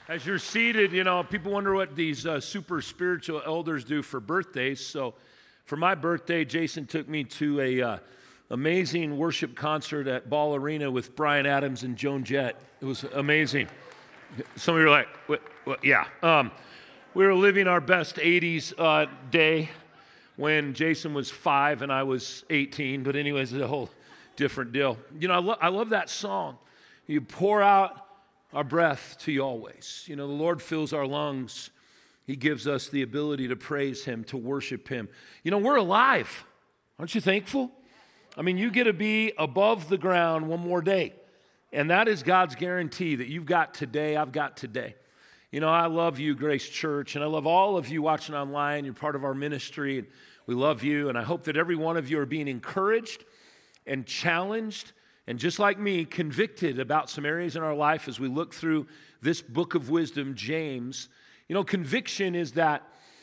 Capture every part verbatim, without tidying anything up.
As you're seated, you know, people wonder what these uh, super spiritual elders do for birthdays. So for my birthday, Jason took me to a uh, amazing worship concert at Ball Arena with Bryan Adams and Joan Jett. It was amazing. Some of you are like, what, what? Yeah. Um, we were living our best eighties uh, day when Jason was five and I was eighteen. But anyways, it's a whole different deal. You know, I, lo- I love that song. You pour out our breath to you always. You know, the Lord fills our lungs. He gives us the ability to praise Him, to worship Him. You know, we're alive. Aren't you thankful? I mean, you get to be above the ground one more day. And that is God's guarantee that you've got today, I've got today. You know, I love you, Grace Church, and I love all of you watching online. You're part of our ministry, and we love you. And I hope that every one of you are being encouraged and challenged, and just like me, convicted about some areas in our life as we look through this book of wisdom, James. You know, conviction is that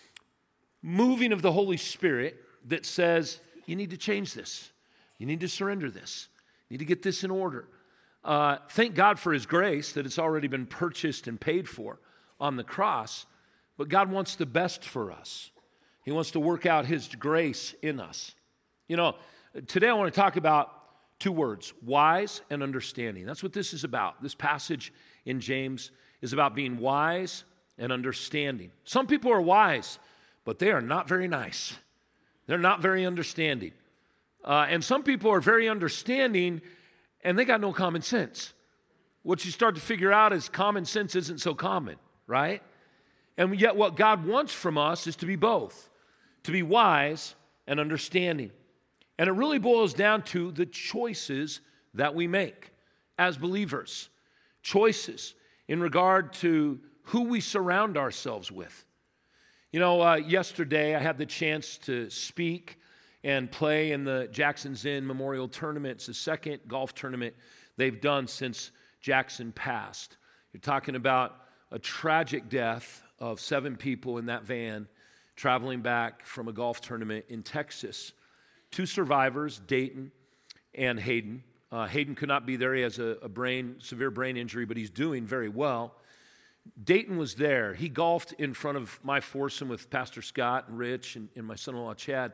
moving of the Holy Spirit that says, you need to change this. You need to surrender this. You need to get this in order. Uh, thank God for His grace that it's already been purchased and paid for on the cross. But God wants the best for us. He wants to work out His grace in us. You know, today I want to talk about two words, wise and understanding. That's what this is about. This passage in James is about being wise and understanding. Some people are wise, but they are not very nice. They're not very understanding. Uh, and some people are very understanding, and they got no common sense. What you start to figure out is common sense isn't so common, right? And yet what God wants from us is to be both, to be wise and understanding. And it really boils down to the choices that we make as believers. Choices in regard to who we surround ourselves with. You know, uh, yesterday I had the chance to speak and play in the Jackson's Inn Memorial Tournament. It's the second golf tournament they've done since Jackson passed. You're talking about a tragic death of seven people in that van traveling back from a golf tournament in Texas. Two survivors, Dayton and Hayden. Uh, Hayden could not be there. He has a, a brain, severe brain injury, but he's doing very well. Dayton was there. He golfed in front of my foursome with Pastor Scott and Rich and, and my son-in-law Chad,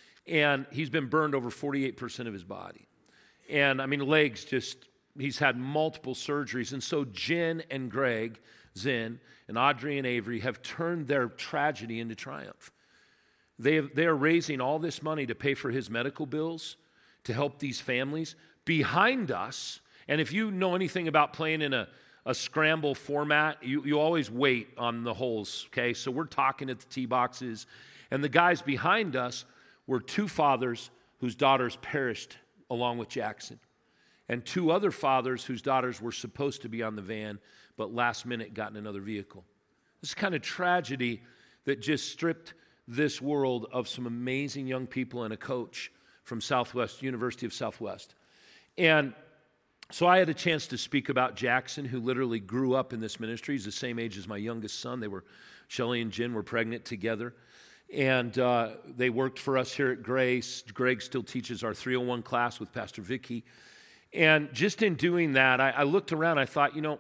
and he's been burned over forty-eight percent of his body. And, I mean, legs just, he's had multiple surgeries. And so Jen and Greg Zinn and Audrey and Avery have turned their tragedy into triumph. They, have, they are raising all this money to pay for his medical bills, to help these families. Behind us, and if you know anything about playing in a, a scramble format, you, you always wait on the holes, okay? So we're talking at the tee boxes, and the guys behind us were two fathers whose daughters perished along with Jackson, and two other fathers whose daughters were supposed to be on the van, but last minute got in another vehicle. This kind of tragedy that just stripped this world of some amazing young people and a coach from Southwest, University of Southwest. And so I had a chance to speak about Jackson, who literally grew up in this ministry. He's the same age as my youngest son. They were, Shelly and Jen were pregnant together. And uh, they worked for us here at Grace. Greg still teaches our three oh one class with Pastor Vicky. And just in doing that, I, I looked around, I thought, you know,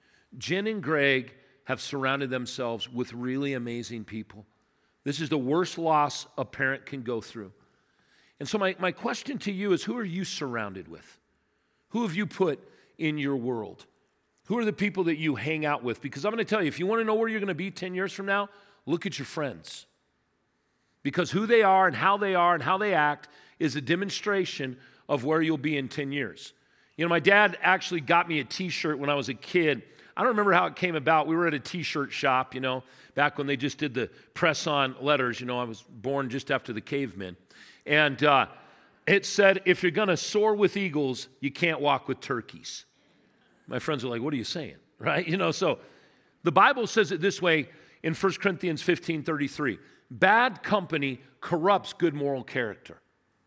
Jen and Greg have surrounded themselves with really amazing people. This is the worst loss a parent can go through. And so my, my question to you is, who are you surrounded with? Who have you put in your world? Who are the people that you hang out with? Because I'm going to tell you, if you want to know where you're going to be ten years from now, look at your friends. Because who they are and how they are and how they act is a demonstration of where you'll be in ten years. You know, my dad actually got me a t-shirt when I was a kid. I don't remember how it came about. We were at a t-shirt shop, you know, back when they just did the press-on letters. You know, I was born just after the cavemen. And uh, it said, if you're going to soar with eagles, you can't walk with turkeys. My friends are like, what are you saying? Right? You know, so the Bible says it this way in First Corinthians fifteen thirty-three. Bad company corrupts good moral character.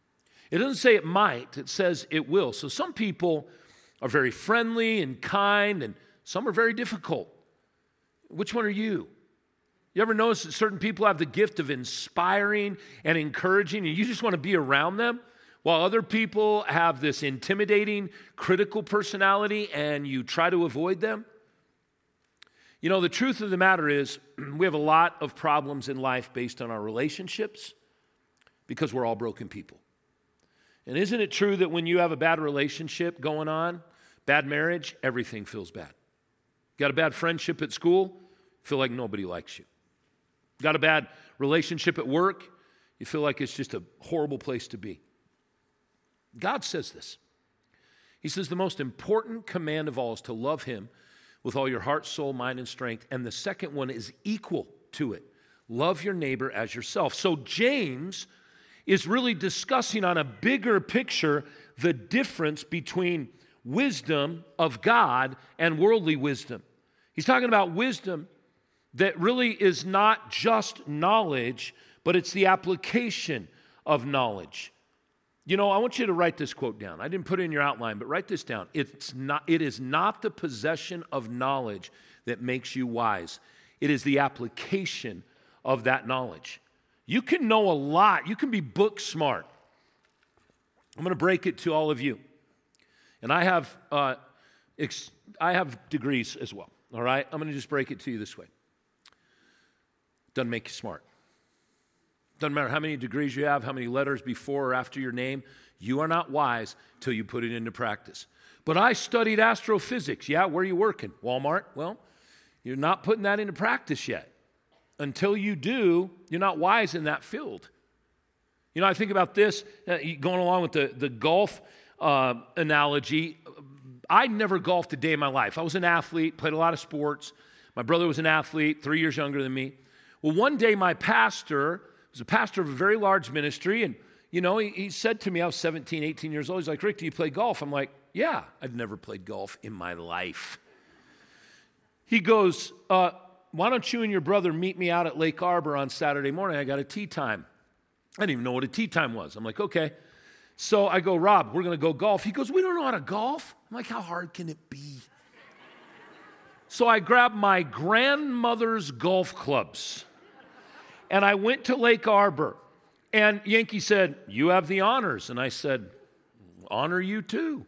It doesn't say it might. It says it will. So some people are very friendly and kind, and some are very difficult. Which one are you? You ever notice that certain people have the gift of inspiring and encouraging, and you just want to be around them? While other people have this intimidating, critical personality, and you try to avoid them? You know, the truth of the matter is we have a lot of problems in life based on our relationships because we're all broken people. And isn't it true that when you have a bad relationship going on, bad marriage, everything feels bad? Got a bad friendship at school, feel like nobody likes you. Got a bad relationship at work, you feel like it's just a horrible place to be. God says this. He says the most important command of all is to love him with all your heart, soul, mind, and strength. And the second one is equal to it. Love your neighbor as yourself. So James is really discussing on a bigger picture the difference between wisdom of God and worldly wisdom. He's talking about wisdom that really is not just knowledge, but it's the application of knowledge. You know, I want you to write this quote down. I didn't put it in your outline, but write this down. It's not, it is not the possession of knowledge that makes you wise. It is the application of that knowledge. You can know a lot. You can be book smart. I'm going to break it to all of you. And I have, uh, ex- I have degrees as well, all right? I'm going to just break it to you this way. Doesn't make you smart. Doesn't matter how many degrees you have, how many letters before or after your name, you are not wise till you put it into practice. But I studied astrophysics. Yeah, where are you working? Walmart? Well, you're not putting that into practice yet. Until you do, you're not wise in that field. You know, I think about this, uh, going along with the, the golf uh, analogy. I never golfed a day in my life. I was an athlete, played a lot of sports. My brother was an athlete, three years younger than me. Well, one day my pastor was a pastor of a very large ministry, and, you know, he, he said to me, I was seventeen, eighteen years old, he's like, Rick, do you play golf? I'm like, yeah, I've never played golf in my life. He goes, uh, why don't you and your brother meet me out at Lake Arbor on Saturday morning? I got a tee time. I didn't even know what a tee time was. I'm like, okay. So I go, Rob, we're going to go golf. He goes, we don't know how to golf. I'm like, how hard can it be? So I grabbed my grandmother's golf clubs, and I went to Lake Arbor. And Yankee said, you have the honors. And I said, honor you too.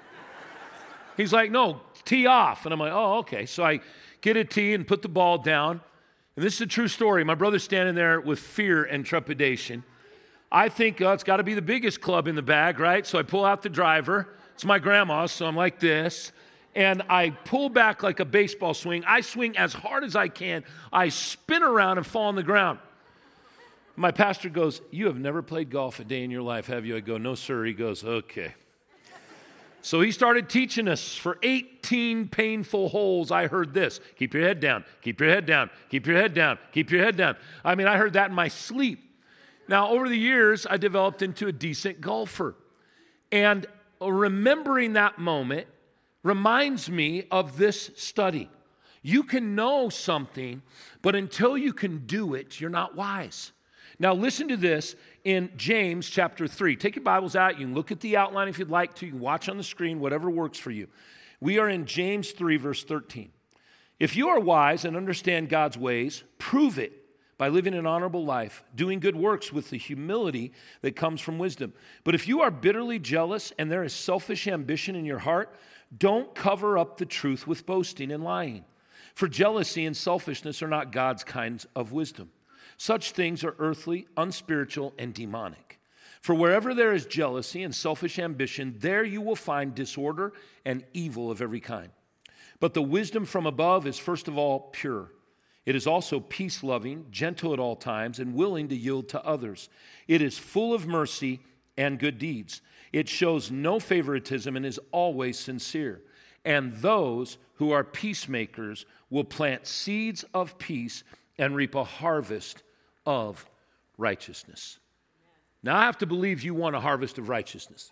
He's like, no, tee off. And I'm like, oh, okay. So I get a tee and put the ball down. And this is a true story. My brother's standing there with fear and trepidation. I think, oh, it's got to be the biggest club in the bag, right? So I pull out the driver. It's my grandma's, so I'm like this. And I pull back like a baseball swing. I swing as hard as I can. I spin around and fall on the ground. My pastor goes, you have never played golf a day in your life, have you? I go, no, sir. He goes, okay. So he started teaching us for eighteen painful holes. I heard this. Keep your head down. Keep your head down. Keep your head down. Keep your head down. I mean, I heard that in my sleep. Now, over the years, I developed into a decent golfer. And remembering that moment reminds me of this study. You can know something, but until you can do it, you're not wise. Now, listen to this in James chapter three. Take your Bibles out. You can look at the outline if you'd like to. You can watch on the screen, whatever works for you. We are in James three, verse thirteen. If you are wise and understand God's ways, prove it by living an honorable life, doing good works with the humility that comes from wisdom. But if you are bitterly jealous and there is selfish ambition in your heart, don't cover up the truth with boasting and lying. For jealousy and selfishness are not God's kinds of wisdom. Such things are earthly, unspiritual, and demonic. For wherever there is jealousy and selfish ambition, there you will find disorder and evil of every kind. But the wisdom from above is first of all pure. It is also peace-loving, gentle at all times, and willing to yield to others. It is full of mercy and good deeds. It shows no favoritism and is always sincere. And those who are peacemakers will plant seeds of peace and reap a harvest of righteousness. Now, I have to believe you want a harvest of righteousness.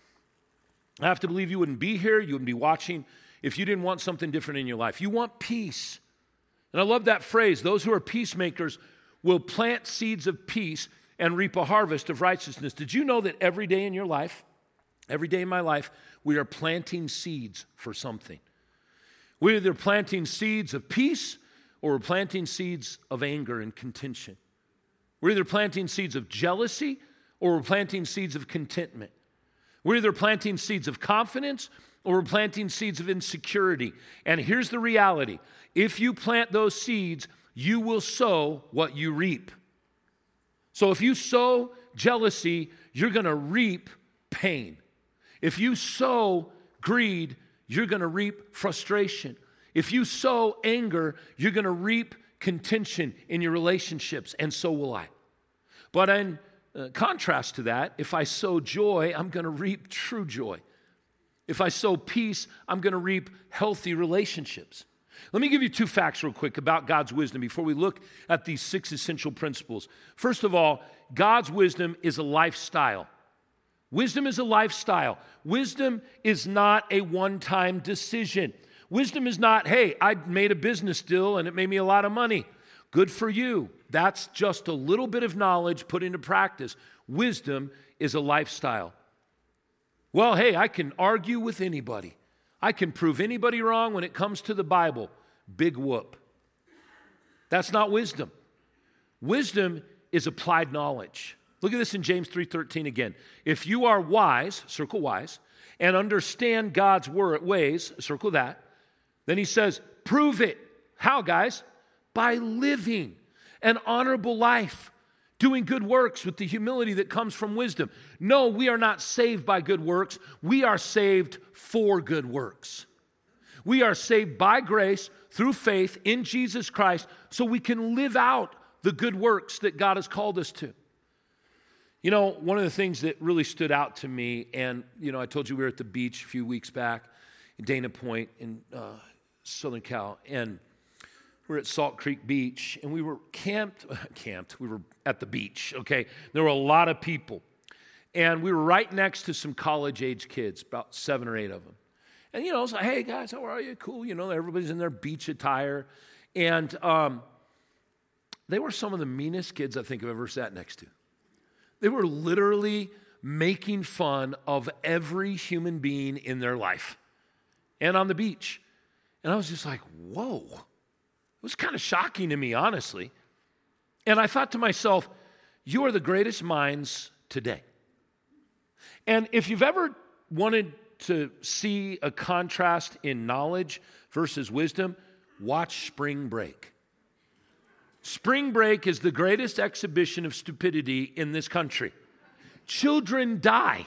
I have to believe you wouldn't be here, you wouldn't be watching, if you didn't want something different in your life. You want peace. And I love that phrase, those who are peacemakers will plant seeds of peace and reap a harvest of righteousness. Did you know that every day in your life, every day in my life, we are planting seeds for something? We're either planting seeds of peace or we're planting seeds of anger and contention. We're either planting seeds of jealousy or we're planting seeds of contentment. We're either planting seeds of confidence or we're planting seeds of insecurity. And here's the reality. If you plant those seeds, you will sow what you reap. So if you sow jealousy, you're going to reap pain. If you sow greed, you're going to reap frustration. If you sow anger, you're going to reap contention in your relationships, and so will I. But in uh, contrast to that, if I sow joy, I'm going to reap true joy. If I sow peace, I'm going to reap healthy relationships. Let me give you two facts real quick about God's wisdom before we look at these six essential principles. First of all, God's wisdom is a lifestyle. Wisdom is a lifestyle. Wisdom is not a one-time decision. Wisdom is not, hey, I made a business deal and it made me a lot of money. Good for you. That's just a little bit of knowledge put into practice. Wisdom is a lifestyle. Well, hey, I can argue with anybody. I can prove anybody wrong when it comes to the Bible. Big whoop. That's not wisdom. Wisdom is applied knowledge. Look at this in James three thirteen again. If you are wise, circle wise, and understand God's word, ways, circle that, then he says, prove it. How, guys? By living an honorable life, doing good works with the humility that comes from wisdom. No, we are not saved by good works. We are saved for good works. We are saved by grace through faith in Jesus Christ so we can live out the good works that God has called us to. You know, one of the things that really stood out to me, and, you know, I told you we were at the beach a few weeks back in Dana Point in uh, Southern Cal, and we were at Salt Creek Beach, and we were camped, camped, we were at the beach, okay? There were a lot of people, and we were right next to some college-age kids, about seven or eight of them. And, you know, I was like, hey, guys, how are you? Cool, you know, everybody's in their beach attire, and um, they were some of the meanest kids I think I've ever sat next to. They were literally making fun of every human being in their life and on the beach. And I was just like, whoa. It was kind of shocking to me, honestly. And I thought to myself, you are the greatest minds today. And if you've ever wanted to see a contrast in knowledge versus wisdom, watch Spring Break. Spring Break is the greatest exhibition of stupidity in this country. Children die.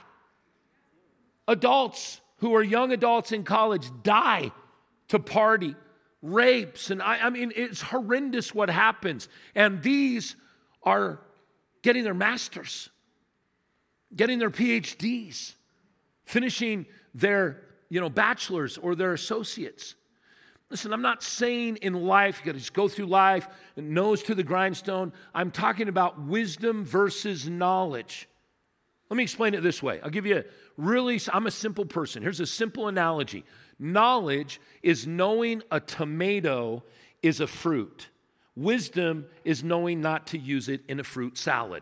Adults who are young adults in college die to party. Rapes, and I, I mean, it's horrendous what happens. And these are getting their masters, getting their P H Ds, finishing their, you know, bachelors or their associates. Listen, I'm not saying in life, you got to just go through life, nose to the grindstone. I'm talking about wisdom versus knowledge. Let me explain it this way. I'll give you a really, I'm a simple person. Here's a simple analogy. Knowledge is knowing a tomato is a fruit. Wisdom is knowing not to use it in a fruit salad.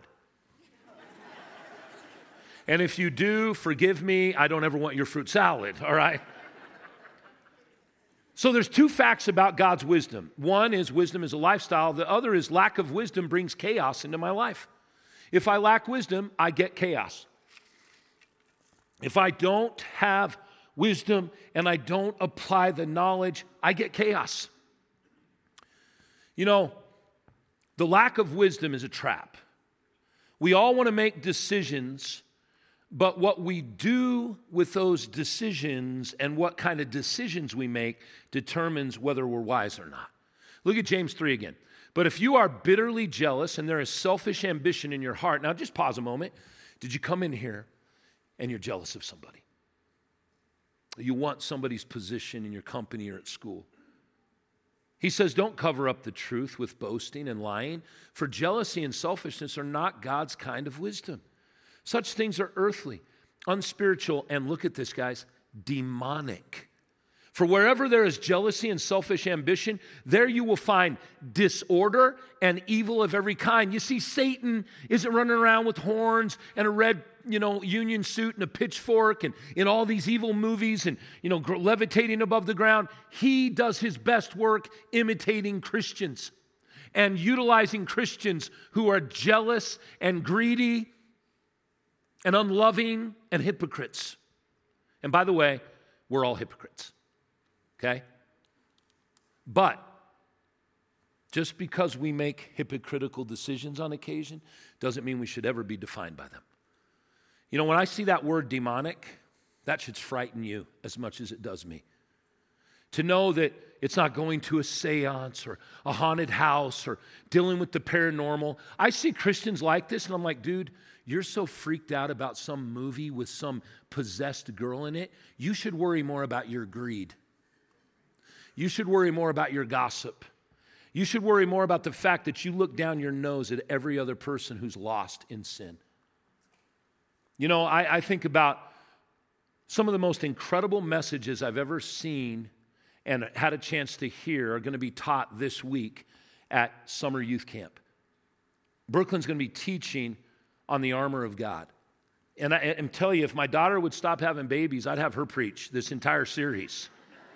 And if you do, forgive me, I don't ever want your fruit salad, all right? So there's two facts about God's wisdom. One is wisdom is a lifestyle. The other is lack of wisdom brings chaos into my life. If I lack wisdom, I get chaos. If I don't have wisdom and I don't apply the knowledge, I get chaos. You know, the lack of wisdom is a trap. We all want to make decisions, but what we do with those decisions and what kind of decisions we make determines whether we're wise or not. Look at James three again. But if you are bitterly jealous and there is selfish ambition in your heart, now just pause a moment. Did you come in here and you're jealous of somebody? You want somebody's position in your company or at school. He says, don't cover up the truth with boasting and lying, for jealousy and selfishness are not God's kind of wisdom. Such things are earthly, unspiritual, and look at this, guys, demonic. For wherever there is jealousy and selfish ambition, there you will find disorder and evil of every kind. You see, Satan isn't running around with horns and a red, you know, union suit and a pitchfork and in all these evil movies and, you know, levitating above the ground. He does his best work imitating Christians and utilizing Christians who are jealous and greedy and unloving and hypocrites. And by the way, we're all hypocrites, okay? But just because we make hypocritical decisions on occasion doesn't mean we should ever be defined by them. You know, when I see that word demonic, that should frighten you as much as it does me. To know that it's not going to a seance or a haunted house or dealing with the paranormal. I see Christians like this, and I'm like, dude, you're so freaked out about some movie with some possessed girl in it. You should worry more about your greed. You should worry more about your gossip. You should worry more about the fact that you look down your nose at every other person who's lost in sin. You know, I, I think about some of the most incredible messages I've ever seen and had a chance to hear are going to be taught this week at summer youth camp. Brooklyn's going to be teaching on the armor of God. And I am telling you, if my daughter would stop having babies, I'd have her preach this entire series.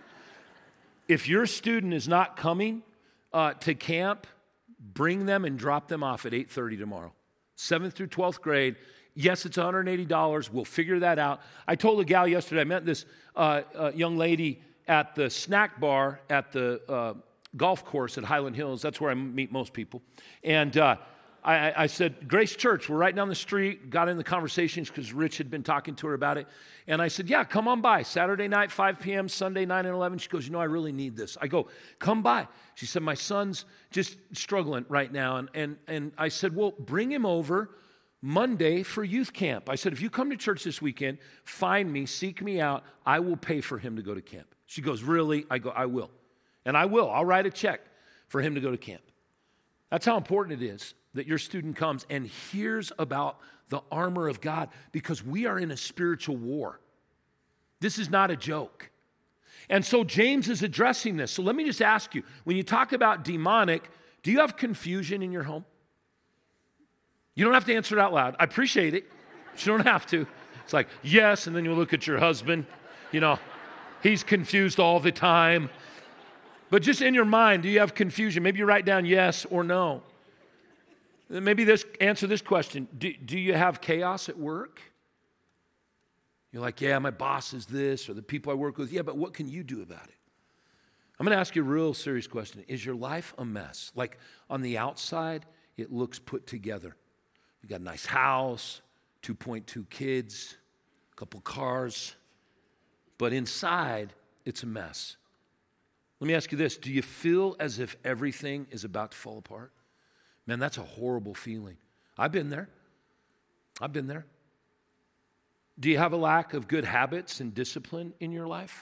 If your student is not coming uh, to camp, bring them and drop them off at eight thirty tomorrow. seventh through twelfth grade. Yes, it's one hundred eighty dollars. We'll figure that out. I told a gal yesterday, I met this uh, uh, young lady at the snack bar at the uh, golf course at Highland Hills. That's where I meet most people. And uh, I, I said, Grace Church, we're right down the street. Got in the conversations because Rich had been talking to her about it. And I said, yeah, come on by. Saturday night, five p.m., Sunday, nine and eleven. She goes, you know, I really need this. I go, come by. She said, my son's just struggling right now. And, and, and I said, well, bring him over Monday for youth camp. I said, if you come to church this weekend, find me, seek me out. I will pay for him to go to camp. She goes, really? I go, I will. And I will. I'll write a check for him to go to camp. That's how important it is that your student comes and hears about the armor of God, because we are in a spiritual war. This is not a joke. And so James is addressing this. So let me just ask you, when you talk about demonic, do you have confusion in your home? You don't have to answer it out loud. I appreciate it. But you don't have to. It's like, yes, and then you look at your husband, you know, he's confused all the time. But just in your mind, do you have confusion? Maybe you write down yes or no. Maybe this answer this question. Do, do you have chaos at work? You're like, yeah, my boss is this, or the people I work with. Yeah, but what can you do about it? I'm going to ask you a real serious question. Is your life a mess? Like on the outside, it looks put together. You got a nice house, two point two kids, a couple cars, but inside, it's a mess. Let me ask you this. Do you feel as if everything is about to fall apart? Man, that's a horrible feeling. I've been there. I've been there. Do you have a lack of good habits and discipline in your life?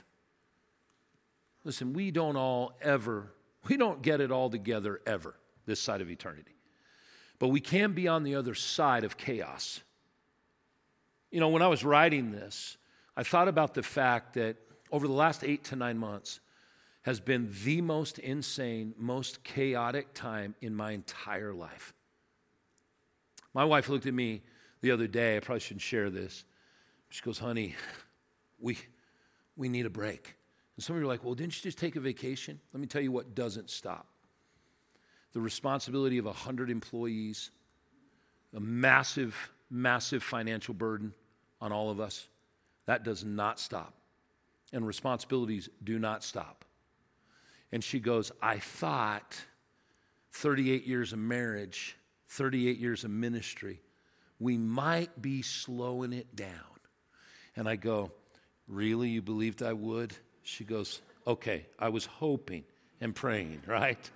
Listen, we don't all ever, we don't get it all together ever, this side of eternity. But we can be on the other side of chaos. You know, when I was writing this, I thought about the fact that over the last eight to nine months has been the most insane, most chaotic time in my entire life. My wife looked at me the other day. I probably shouldn't share this. She goes, honey, we, we need a break. And some of you are like, well, didn't you just take a vacation? Let me tell you what doesn't stop. The responsibility of one hundred employees, a massive, massive financial burden on all of us, that does not stop. And responsibilities do not stop. And she goes, I thought thirty-eight years of marriage, thirty-eight years of ministry, we might be slowing it down. And I go, really? You believed I would? She goes, okay, I was hoping and praying, right?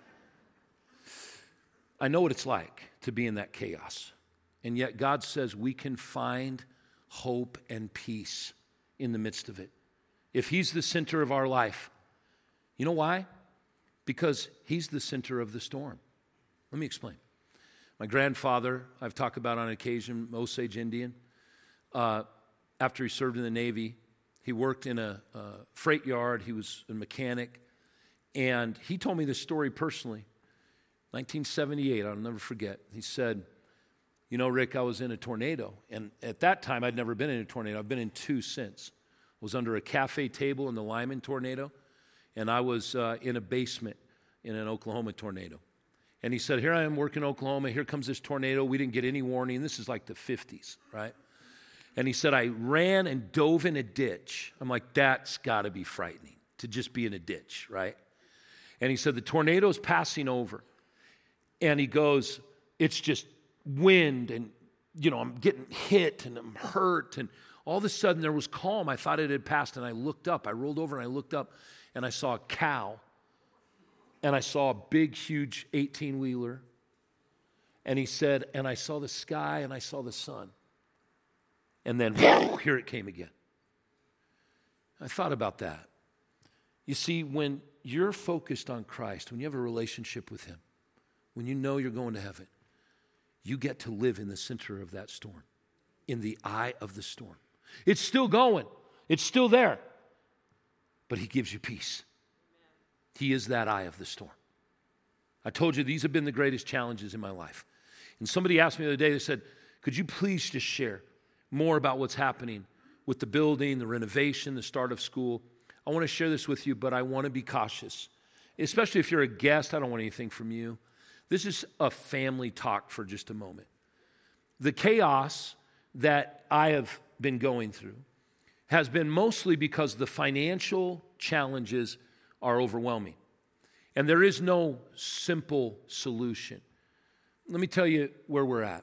I know what it's like to be in that chaos. And yet God says we can find hope and peace in the midst of it. If He's the center of our life, you know why? Because He's the center of the storm. Let me explain. My grandfather, I've talked about on occasion, Osage Indian. Uh, after he served in the Navy, he worked in a, a freight yard. He was a mechanic. And he told me this story personally. nineteen seventy-eight, I'll never forget. He said, you know, Rick, I was in a tornado. And at that time, I'd never been in a tornado. I've been in two since. I was under a cafe table in the Lyman tornado. And I was uh, in a basement in an Oklahoma tornado. And he said, here I am working in Oklahoma. Here comes this tornado. We didn't get any warning. This is like the fifties, right? And he said, I ran and dove in a ditch. I'm like, that's got to be frightening to just be in a ditch, right? And he said, the tornado's passing over. And he goes, it's just wind and, you know, I'm getting hit and I'm hurt. And all of a sudden there was calm. I thought it had passed and I looked up. I rolled over and I looked up and I saw a cow. And I saw a big, huge eighteen-wheeler. And he said, and I saw the sky and I saw the sun. And then, whoa, here it came again. I thought about that. You see, when you're focused on Christ, when you have a relationship with him, when you know you're going to heaven, you get to live in the center of that storm, in the eye of the storm. It's still going. It's still there. But he gives you peace. He is that eye of the storm. I told you these have been the greatest challenges in my life. And somebody asked me the other day, they said, could you please just share more about what's happening with the building, the renovation, the start of school? I want to share this with you, but I want to be cautious. Especially if you're a guest, I don't want anything from you. This is a family talk for just a moment. The chaos that I have been going through has been mostly because the financial challenges are overwhelming. And there is no simple solution. Let me tell you where we're at.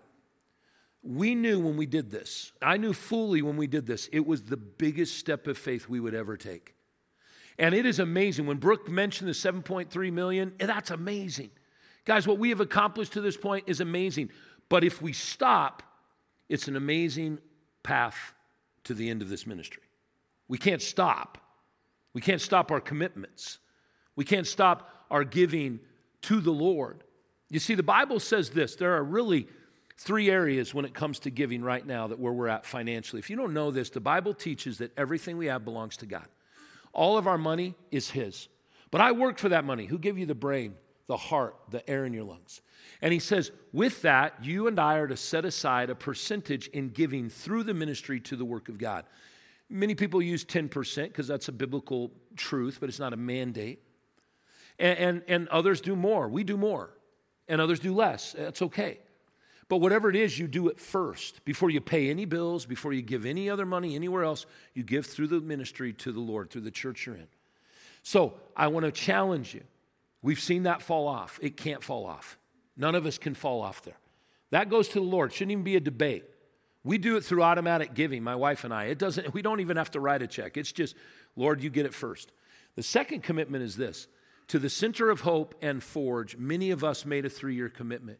We knew when we did this, I knew fully when we did this, it was the biggest step of faith we would ever take. And it is amazing. When Brooke mentioned the seven point three million dollars, that's amazing. Guys, what we have accomplished to this point is amazing. But if we stop, it's an amazing path to the end of this ministry. We can't stop. We can't stop our commitments. We can't stop our giving to the Lord. You see, the Bible says this. There are really three areas when it comes to giving right now that where we're at financially. If you don't know this, the Bible teaches that everything we have belongs to God. All of our money is his. But I work for that money. Who gave you the brain, the heart, the air in your lungs? And he says, with that, you and I are to set aside a percentage in giving through the ministry to the work of God. Many people use ten percent because that's a biblical truth, but it's not a mandate. And, and, and others do more. We do more. And others do less. That's okay. But whatever it is, you do it first. Before you pay any bills, before you give any other money anywhere else, you give through the ministry to the Lord, through the church you're in. So I want to challenge you. We've seen that fall off. It can't fall off. None of us can fall off there. That goes to the Lord. Shouldn't even be a debate. We do it through automatic giving, my wife and I. It doesn't. We don't even have to write a check. It's just, Lord, you get it first. The second commitment is this. To the Center of Hope and Forge, many of us made a three-year commitment.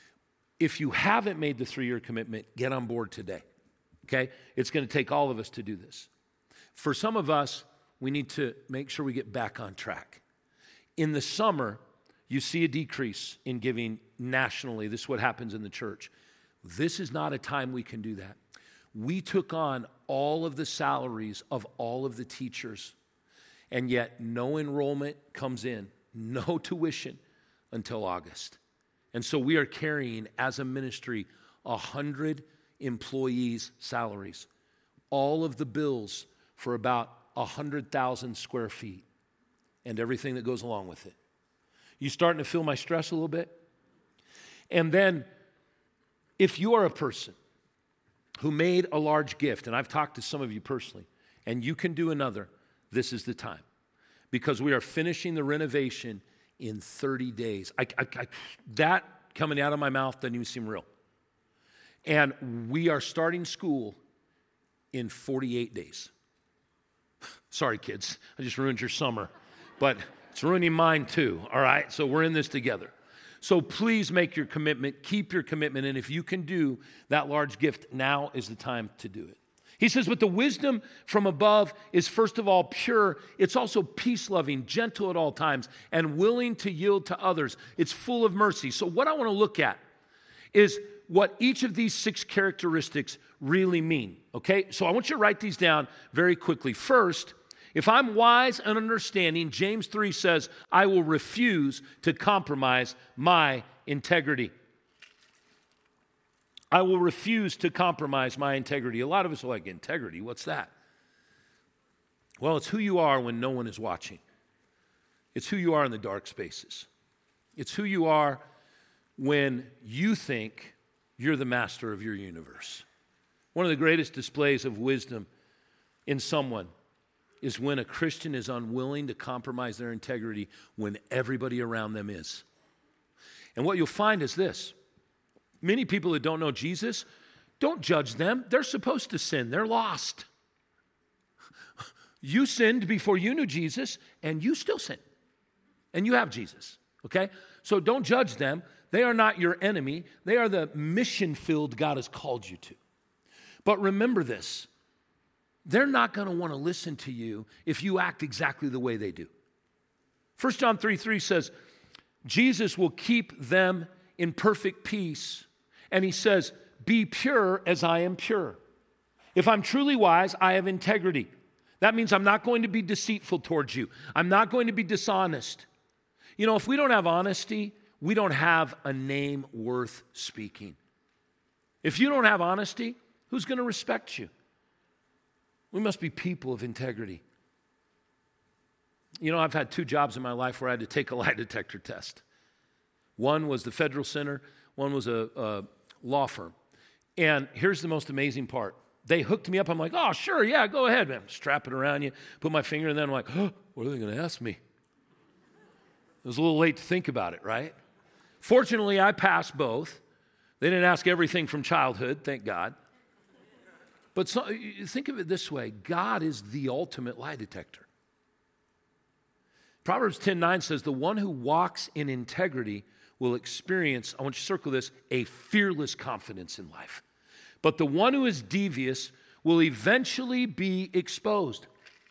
If you haven't made the three-year commitment, get on board today, okay? It's going to take all of us to do this. For some of us, we need to make sure we get back on track. In the summer, you see a decrease in giving nationally. This is what happens in the church. This is not a time we can do that. We took on all of the salaries of all of the teachers, and yet no enrollment comes in, no tuition until August. And so we are carrying, as a ministry, one hundred employees' salaries, all of the bills for about one hundred thousand square feet and everything that goes along with it. You starting to feel my stress a little bit? And then, if you are a person who made a large gift, and I've talked to some of you personally, and you can do another, this is the time. Because we are finishing the renovation in thirty days. I, I, I, that coming out of my mouth doesn't even seem real. And we are starting school in forty-eight days. Sorry, kids. I just ruined your summer. But it's ruining mine too, all right? So we're in this together. So please make your commitment. Keep your commitment. And if you can do that large gift, now is the time to do it. He says, but the wisdom from above is first of all pure. It's also peace-loving, gentle at all times, and willing to yield to others. It's full of mercy. So what I want to look at is what each of these six characteristics really mean, okay? So I want you to write these down very quickly. First, if I'm wise and understanding, James three says, I will refuse to compromise my integrity. I will refuse to compromise my integrity. A lot of us are like, integrity, what's that? Well, it's who you are when no one is watching. It's who you are in the dark spaces. It's who you are when you think you're the master of your universe. One of the greatest displays of wisdom in someone is when a Christian is unwilling to compromise their integrity when everybody around them is. And what you'll find is this. Many people that don't know Jesus, don't judge them. They're supposed to sin. They're lost. You sinned before you knew Jesus, and you still sin. And you have Jesus, okay? So don't judge them. They are not your enemy. They are the mission field God has called you to. But remember this. They're not going to want to listen to you if you act exactly the way they do. First John three three says, Jesus will keep them in perfect peace. And he says, be pure as I am pure. If I'm truly wise, I have integrity. That means I'm not going to be deceitful towards you. I'm not going to be dishonest. You know, if we don't have honesty, we don't have a name worth speaking. If you don't have honesty, who's going to respect you? We must be people of integrity. You know, I've had two jobs in my life where I had to take a lie detector test. One was the Federal Center, one was a, a law firm. And here's the most amazing part. They hooked me up. I'm like, oh, sure, yeah, go ahead, man. Strap it around you, put my finger in there. I'm like, oh, what are they going to ask me? It was a little late to think about it, right? Fortunately, I passed both. They didn't ask everything from childhood, thank God. But so, think of it this way. God is the ultimate lie detector. Proverbs ten nine says, the one who walks in integrity will experience, I want you to circle this, a fearless confidence in life. But the one who is devious will eventually be exposed.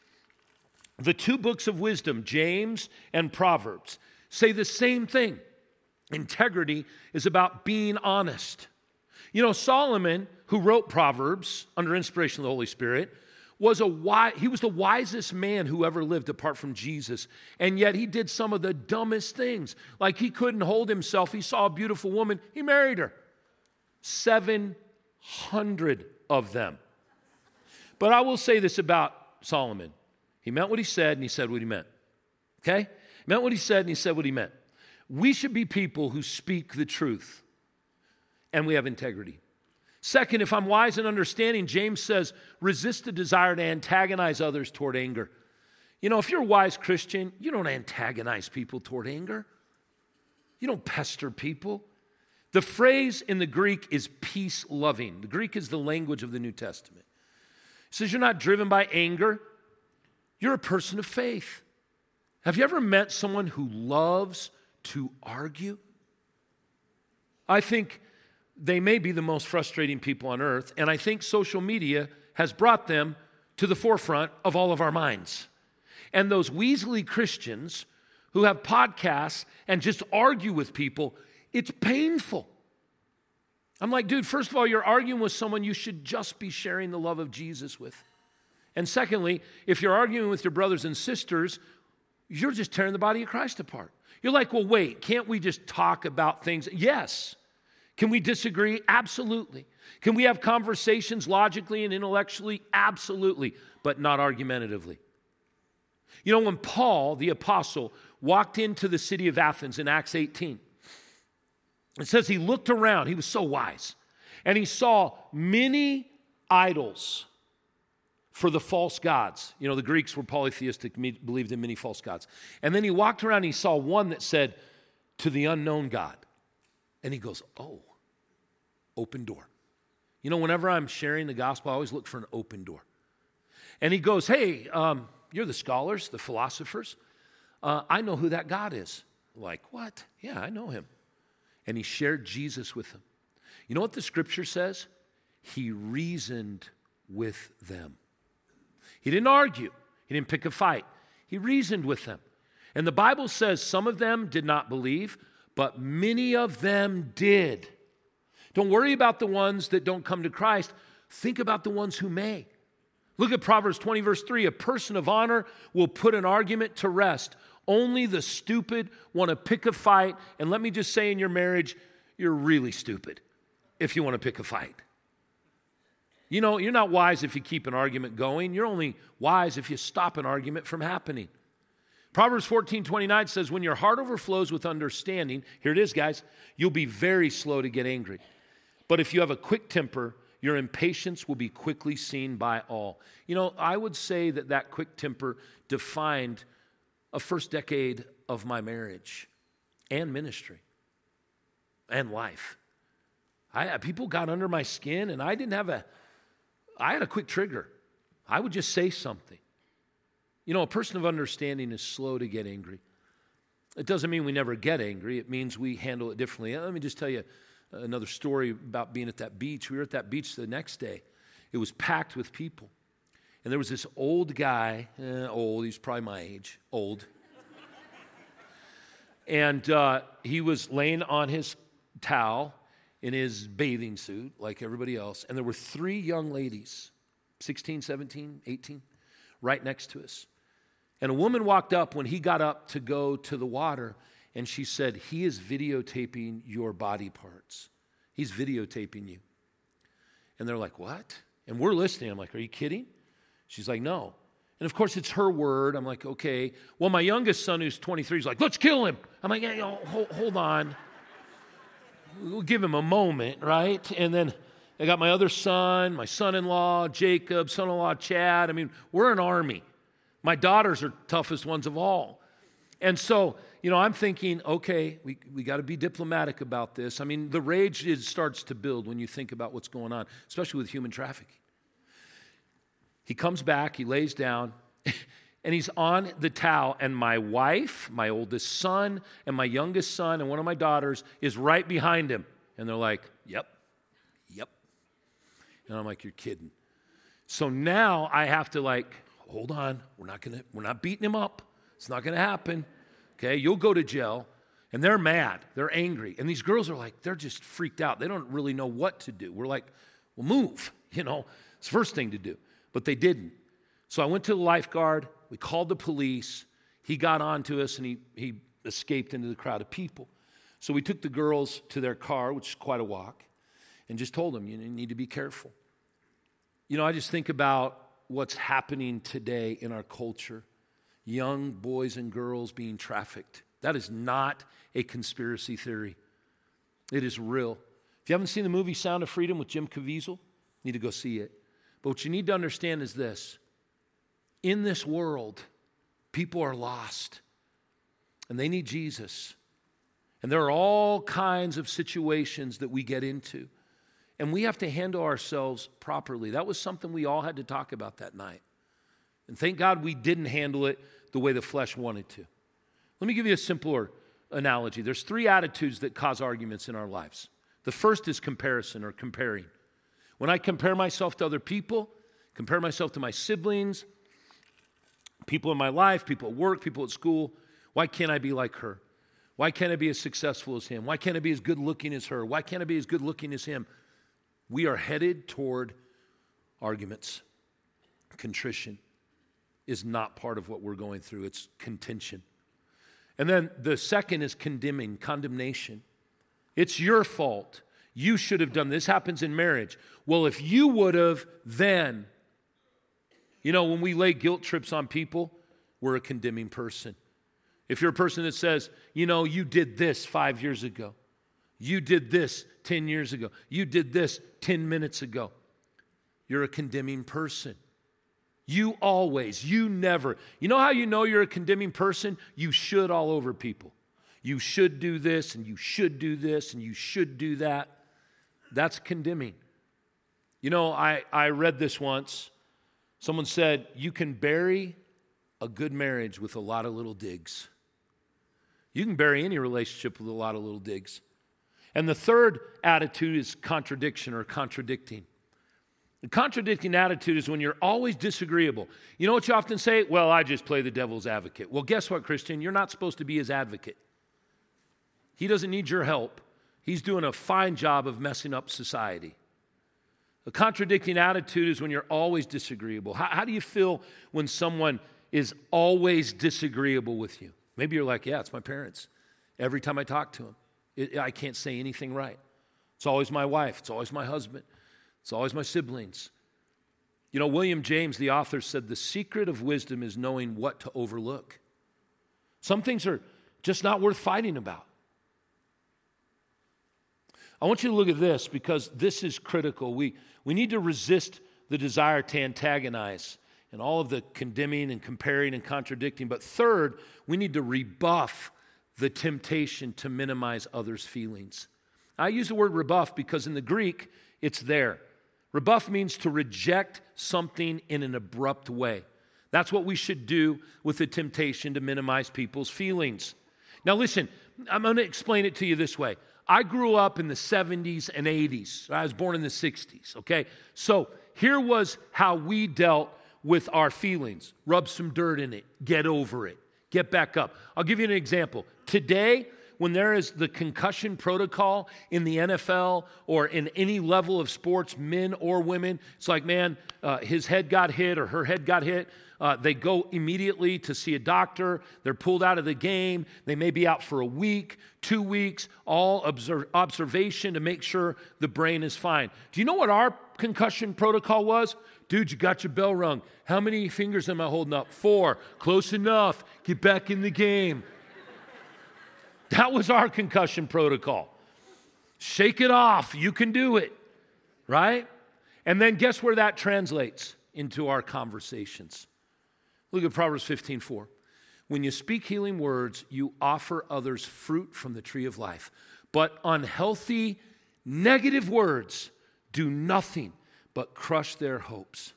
The two books of wisdom, James and Proverbs, say the same thing. Integrity is about being honest. You know, Solomon, who wrote Proverbs under inspiration of the Holy Spirit, was a wise, he was the wisest man who ever lived apart from Jesus. And yet he did some of the dumbest things. Like he couldn't hold himself. He saw a beautiful woman. He married her. Seven hundred of them. But I will say this about Solomon. He meant what he said and he said what he meant. Okay? He meant what he said and he said what he meant. We should be people who speak the truth and we have integrity. Second, if I'm wise and understanding, James says, resist the desire to antagonize others toward anger. You know, if you're a wise Christian, you don't antagonize people toward anger. You don't pester people. The phrase in the Greek is peace-loving. The Greek is the language of the New Testament. It says you're not driven by anger. You're a person of faith. Have you ever met someone who loves to argue? I think they may be the most frustrating people on earth, and I think social media has brought them to the forefront of all of our minds. And those weaselly Christians who have podcasts and just argue with people, it's painful. I'm like, dude, first of all, you're arguing with someone you should just be sharing the love of Jesus with. And secondly, if you're arguing with your brothers and sisters, you're just tearing the body of Christ apart. You're like, well, wait, can't we just talk about things? Yes. Can we disagree? Absolutely. Can we have conversations logically and intellectually? Absolutely, but not argumentatively. You know, when Paul, the apostle, walked into the city of Athens in Acts eighteen, it says he looked around, he was so wise, and he saw many idols for the false gods. You know, the Greeks were polytheistic, believed in many false gods. And then he walked around and he saw one that said, to the unknown God. And he goes, oh, open door. You know, whenever I'm sharing the gospel, I always look for an open door. And he goes, hey, um, you're the scholars, the philosophers. Uh, I know who that God is. Like, what? Yeah, I know him. And he shared Jesus with them. You know what the scripture says? He reasoned with them. He didn't argue. He didn't pick a fight. He reasoned with them. And the Bible says some of them did not believe, but many of them did. Don't worry about the ones that don't come to Christ. Think about the ones who may. Look at Proverbs twenty, verse three. A person of honor will put an argument to rest. Only the stupid want to pick a fight. And let me just say, in your marriage, you're really stupid if you want to pick a fight. You know, you're not wise if you keep an argument going. You're only wise if you stop an argument from happening. Proverbs fourteen twenty-nine says, when your heart overflows with understanding, here it is, guys, you'll be very slow to get angry. But if you have a quick temper, Your impatience will be quickly seen by all. You know, I would say that that quick temper defined a first decade of my marriage and ministry and life. I, people got under my skin, and I didn't have a, I had a quick trigger. I would just say something. You know, a person of understanding is slow to get angry. It doesn't mean we never get angry. It means we handle it differently. Let me just tell you another story about being at that beach. We were at that beach the next day. It was packed with people. And there was this old guy, eh, old, he's probably my age, old. And uh, he was laying on his towel in his bathing suit like everybody else. And there were three young ladies, sixteen, seventeen, eighteen, right next to us. And a woman walked up when he got up to go to the water, and she said, he is videotaping your body parts. He's videotaping you. And they're like, what? And we're listening. I'm like, are you kidding? She's like, no. And of course, it's her word. I'm like, okay. Well, my youngest son, who's twenty-three, is like, let's kill him. I'm like, hey, hold, hold on. We'll give him a moment, right? And then I got my other son, my son-in-law, Jacob, son-in-law, Chad. I mean, we're an army. My daughters are toughest ones of all. And so, you know, I'm thinking, okay, we, we got to be diplomatic about this. I mean, the rage is, starts to build when you think about what's going on, especially with human trafficking. He comes back, he lays down, and he's on the towel, and my wife, my oldest son, and my youngest son, and one of my daughters is right behind him. And they're like, yep, yep. And I'm like, you're kidding. So now I have to like, hold on, we're not gonna, we're not beating him up. It's not gonna happen. Okay, you'll go to jail. And they're mad, they're angry. And these girls are like, they're just freaked out. They don't really know what to do. We're like, well, move, you know, it's the first thing to do. But they didn't. So I went to the lifeguard, we called the police, he got on to us and he, he escaped into the crowd of people. So we took the girls to their car, which is quite a walk, and just told them, you need to be careful. You know, I just think about what's happening today in our culture. Young boys and girls being trafficked. That is not a conspiracy theory. It is real. If you haven't seen the movie Sound of Freedom with Jim Caviezel, you need to go see it. But what you need to understand is this. In this world, people are lost, and they need Jesus. And there are all kinds of situations that we get into, and we have to handle ourselves properly. That was something we all had to talk about that night. And thank God we didn't handle it the way the flesh wanted to. Let me give you a simpler analogy. There's three attitudes that cause arguments in our lives. The first is comparison or comparing. When I compare myself to other people, compare myself to my siblings, people in my life, people at work, people at school, why can't I be like her? Why can't I be as successful as him? Why can't I be as good looking as her? Why can't I be as good looking as him? We are headed toward arguments. Contrition is not part of what we're going through. It's contention. And then the second is condemning, condemnation. It's your fault. You should have done this. This happens in marriage. Well, if you would have, then. You know, when we lay guilt trips on people, we're a condemning person. If you're a person that says, you know, you did this five years ago. You did this ten years ago. You did this ten minutes ago. You're a condemning person. You always, you never. You know how you know you're a condemning person? You should all over people. You should do this, and you should do this, and you should do that. That's condemning. You know, I, I read this once. Someone said, you can bury a good marriage with a lot of little digs. You can bury any relationship with a lot of little digs. And the third attitude is contradiction or contradicting. The contradicting attitude is when you're always disagreeable. You know what you often say? Well, I just play the devil's advocate. Well, guess what, Christian? You're not supposed to be his advocate. He doesn't need your help. He's doing a fine job of messing up society. A contradicting attitude is when you're always disagreeable. How, how do you feel when someone is always disagreeable with you? Maybe you're like, yeah, it's my parents. Every time I talk to them, it, I can't say anything right. It's always my wife. It's always my husband. It's always my siblings. You know, William James, the author, said the secret of wisdom is knowing what to overlook. Some things are just not worth fighting about. I want you to look at this because this is critical. We, we need to resist the desire to antagonize and all of the condemning and comparing and contradicting. But third, we need to rebuff the temptation to minimize others' feelings. I use the word rebuff because in the Greek, it's there. Rebuff means to reject something in an abrupt way. That's what we should do with the temptation to minimize people's feelings. Now listen, I'm going to explain it to you this way. I grew up in the seventies and eighties. I was born in the sixties, okay? So here was how we dealt with our feelings. Rub some dirt in it. Get over it. Get back up. I'll give you an example. Today, when there is the concussion protocol in the N F L or in any level of sports, men or women, it's like, man, uh, his head got hit or her head got hit. Uh, they go immediately to see a doctor. They're pulled out of the game. They may be out for a week, two weeks, all observe, observation to make sure the brain is fine. Do you know what our concussion protocol was? Dude, you got your bell rung. How many fingers am I holding up? Four. Close enough. Get back in the game. That was our concussion protocol. Shake it off. You can do it. Right? And then guess where that translates into our conversations? Look at Proverbs fifteen four. When you speak healing words, you offer others fruit from the tree of life. But unhealthy, negative words do nothing but crush their hopes.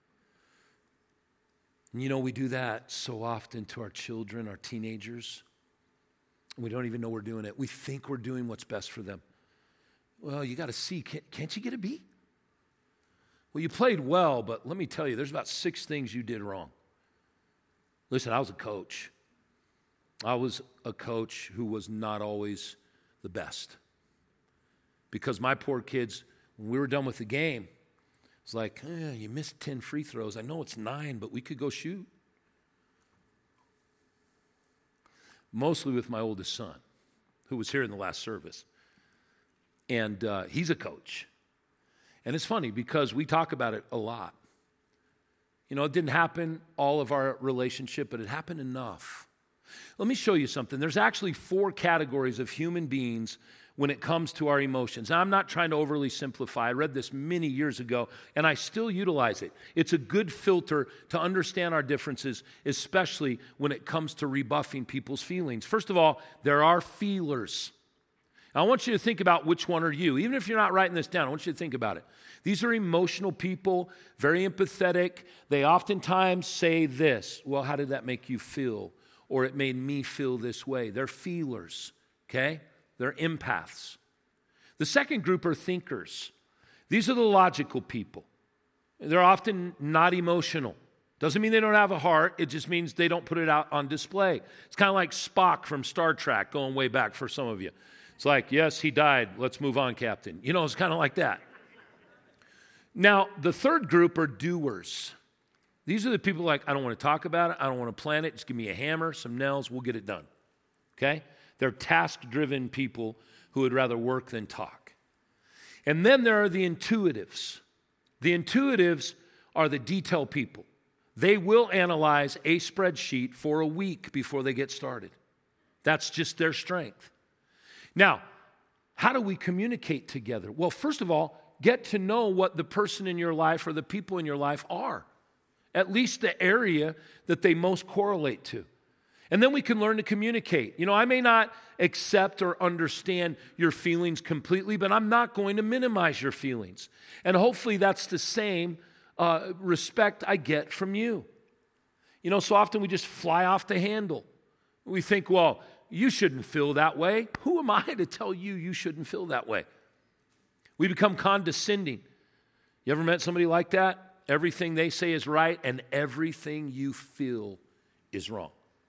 And you know, we do that so often to our children, our teenagers. We don't even know we're doing it. We think we're doing what's best for them. Well, you got to see, can't, can't you get a B? Well, you played well, but let me tell you, there's about six things you did wrong. Listen, I was a coach. I was a coach who was not always the best. Because my poor kids, when we were done with the game, it's like, eh, you missed ten free throws. I know it's nine, but we could go shoot. Mostly with my oldest son, who was here in the last service. And uh, he's a coach. And it's funny because we talk about it a lot. You know, it didn't happen all of our relationship, but it happened enough. Let me show you something. There's actually four categories of human beings when it comes to our emotions. Now, I'm not trying to overly simplify. I read this many years ago, and I still utilize it. It's a good filter to understand our differences, especially when it comes to rebuffing people's feelings. First of all, there are feelers. Now, I want you to think about which one are you. Even if you're not writing this down, I want you to think about it. These are emotional people, very empathetic. They oftentimes say this, well, how did that make you feel? Or it made me feel this way. They're feelers, okay? They're empaths. The second group are thinkers. These are the logical people. They're often not emotional. Doesn't mean they don't have a heart. It just means they don't put it out on display. It's kind of like Spock from Star Trek, going way back for some of you. It's like, yes, he died. Let's move on, Captain. You know, it's kind of like that. Now, the third group are doers. These are the people like, I don't want to talk about it. I don't want to plan it. Just give me a hammer, some nails. We'll get it done. Okay? They're task-driven people who would rather work than talk. And then there are the intuitives. The intuitives are the detail people. They will analyze a spreadsheet for a week before they get started. That's just their strength. Now, how do we communicate together? Well, first of all, get to know what the person in your life or the people in your life are. At least the area that they most correlate to. And then we can learn to communicate. You know, I may not accept or understand your feelings completely, but I'm not going to minimize your feelings. And hopefully that's the same uh, respect I get from you. You know, so often we just fly off the handle. We think, well, you shouldn't feel that way. Who am I to tell you you shouldn't feel that way? We become condescending. You ever met somebody like that? Everything they say is right, and everything you feel is wrong.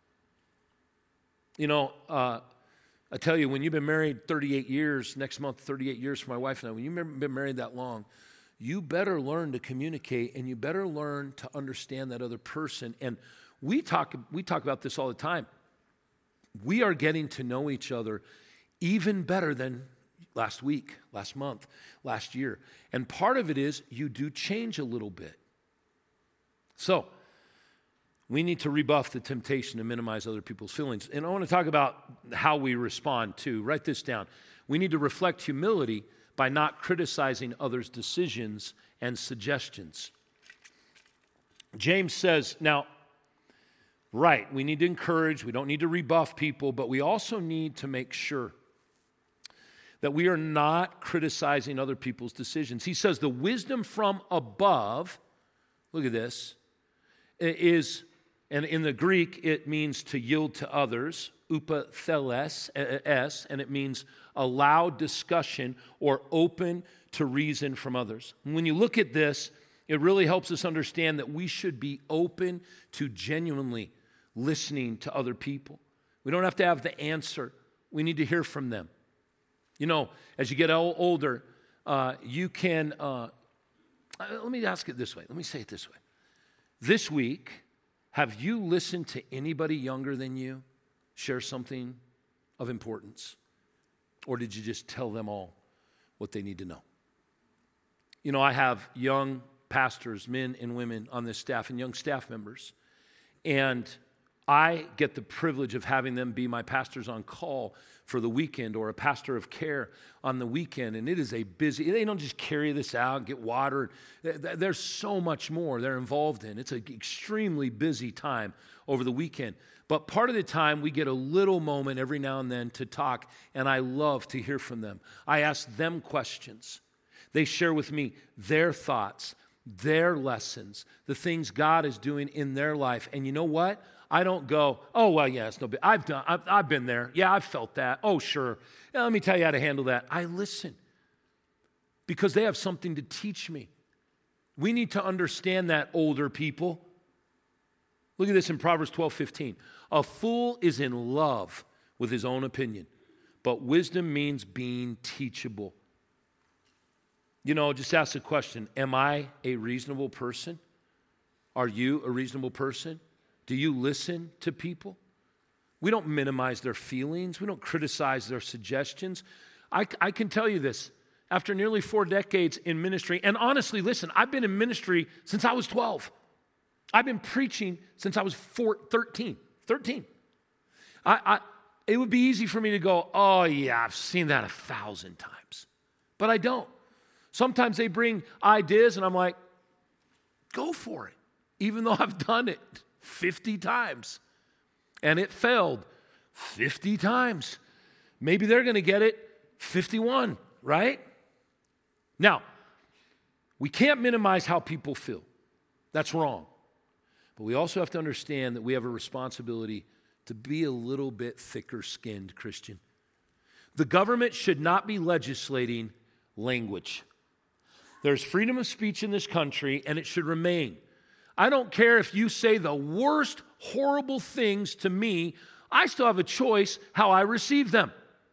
You know, uh, I tell you, when you've been married thirty-eight years, next month, thirty-eight years for my wife and I, when you've been married that long, you better learn to communicate, and you better learn to understand that other person. And we talk, we talk about this all the time. We are getting to know each other even better than last week, last month, last year. And part of it is you do change a little bit. So, We need to rebuff the temptation to minimize other people's feelings. And I want to talk about how we respond too. Write this down. We need to reflect humility by not criticizing others' decisions and suggestions. James says, now, right, we need to encourage, we don't need to rebuff people, but we also need to make sure that we are not criticizing other people's decisions. He says the wisdom from above, look at this, is, and in the Greek it means to yield to others, upatheles, s, and it means allow discussion or open to reason from others. And when you look at this, it really helps us understand that we should be open to genuinely listening to other people. We don't have to have the answer. We need to hear from them. You know, as you get older, uh, you can, uh, let me ask it this way. Let me say it this way. This week, have you listened to anybody younger than you share something of importance? Or did you just tell them all what they need to know? You know, I have young pastors, men and women on this staff, and young staff members, and I get the privilege of having them be my pastors on call for the weekend, or a pastor of care on the weekend, and it is a busy, they don't just carry this out and get water. There's so much more they're involved in. It's an extremely busy time over the weekend. But part of the time, we get a little moment every now and then to talk, and I love to hear from them. I ask them questions. They share with me their thoughts, their lessons, the things God is doing in their life. And you know what? I don't go, oh, well, yeah, it's no big. I've done, I've, I've been there. Yeah, I've felt that. Oh, sure. Yeah, let me tell you how to handle that. I listen because they have something to teach me. We need to understand that, older people. Look at this in Proverbs twelve fifteen. A fool is in love with his own opinion, but wisdom means being teachable. You know, just ask the question, am I a reasonable person? Are you a reasonable person? Do you listen to people? We don't minimize their feelings. We don't criticize their suggestions. I, I can tell you this, after nearly four decades in ministry, and honestly, listen, I've been in ministry since I was twelve. I've been preaching since I was four, thirteen. thirteen. I, I, it would be easy for me to go, oh yeah, I've seen that a thousand times. But I don't. Sometimes they bring ideas and I'm like, go for it, even though I've done it fifty times. And it failed fifty times. Maybe they're going to get it fifty-one, right? Now, we can't minimize how people feel. That's wrong. But we also have to understand that we have a responsibility to be a little bit thicker-skinned, Christian. The government should not be legislating language. There's freedom of speech in this country, and it should remain. I don't care if you say the worst, horrible things to me. I still have a choice how I receive them.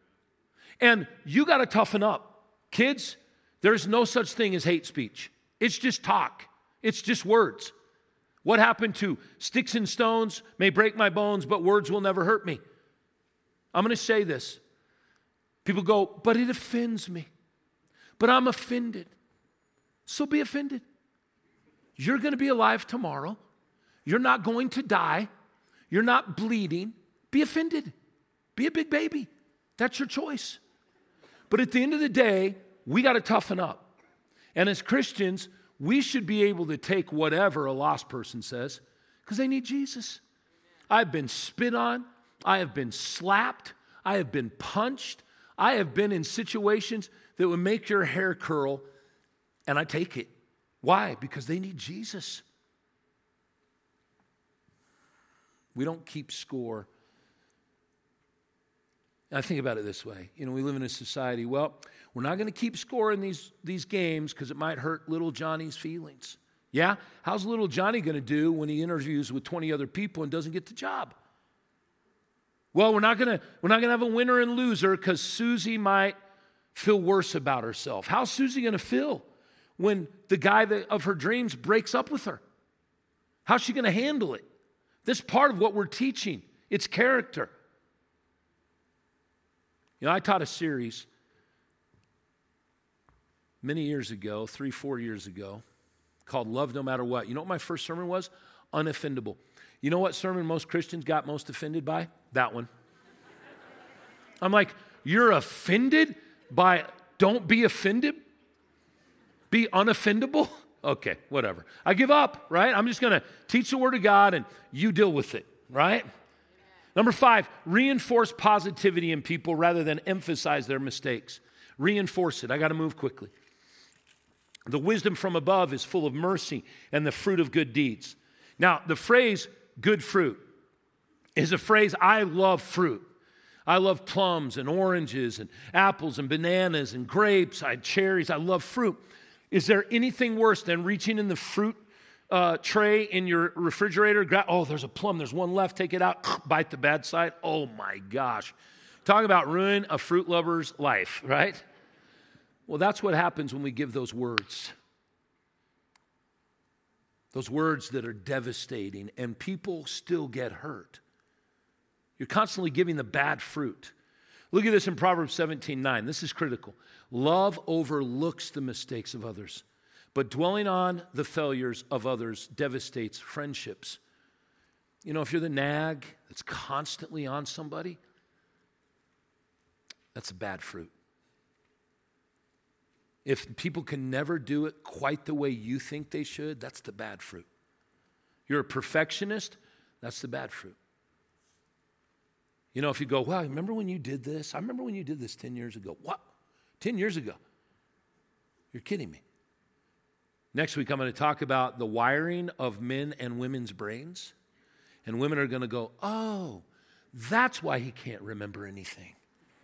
And you got to toughen up. Kids, there's no such thing as hate speech. It's just talk. It's just words. What happened to sticks and stones may break my bones, but words will never hurt me? I'm going to say this. People go, but it offends me. But I'm offended. So be offended. You're going to be alive tomorrow. You're not going to die. You're not bleeding. Be offended. Be a big baby. That's your choice. But at the end of the day, we got to toughen up. And as Christians, we should be able to take whatever a lost person says because they need Jesus. I've been spit on. I have been slapped. I have been punched. I have been in situations that would make your hair curl, and I take it. Why? Because they need Jesus. We don't keep score. I think about it this way. You know, we live in a society, well, we're not going to keep score in these, these games because it might hurt little Johnny's feelings. Yeah? How's little Johnny going to do when he interviews with twenty other people and doesn't get the job? Well, we're not going to we're not going to have a winner and loser because Susie might feel worse about herself. How's Susie going to feel when the guy that, of her dreams breaks up with her? How's she going to handle it? This is part of what we're teaching. It's character. You know, I taught a series many years ago, three, four years ago, called Love No Matter What. You know what my first sermon was? Unoffendable. You know what sermon most Christians got most offended by? That one. I'm like, you're offended by don't be offended? Be unoffendable? Okay, whatever. I give up, right? I'm just going to teach the Word of God and you deal with it, right? Number five, reinforce positivity in people rather than emphasize their mistakes. Reinforce it. I got to move quickly. The wisdom from above is full of mercy and the fruit of good deeds. Now, the phrase good fruit is a phrase, I love fruit. I love plums and oranges and apples and bananas and grapes, I cherries. I love fruit. Is there anything worse than reaching in the fruit uh, tray in your refrigerator? Gra- oh, there's a plum. There's one left. Take it out. Bite the bad side. Oh, my gosh. Talk about ruin a fruit lover's life, right? Well, that's what happens when we give those words. Those words that are devastating, and people still get hurt. You're constantly giving the bad fruit. Look at this in Proverbs seventeen nine. This is critical. Love overlooks the mistakes of others, but dwelling on the failures of others devastates friendships. You know, if you're the nag that's constantly on somebody, that's a bad fruit. If people can never do it quite the way you think they should, that's the bad fruit. You're a perfectionist, that's the bad fruit. You know, if you go, wow, remember when you did this? I remember when you did this ten years ago. What? ten years ago? You're kidding me. Next week, I'm going to talk about the wiring of men and women's brains. And women are going to go, oh, that's why he can't remember anything.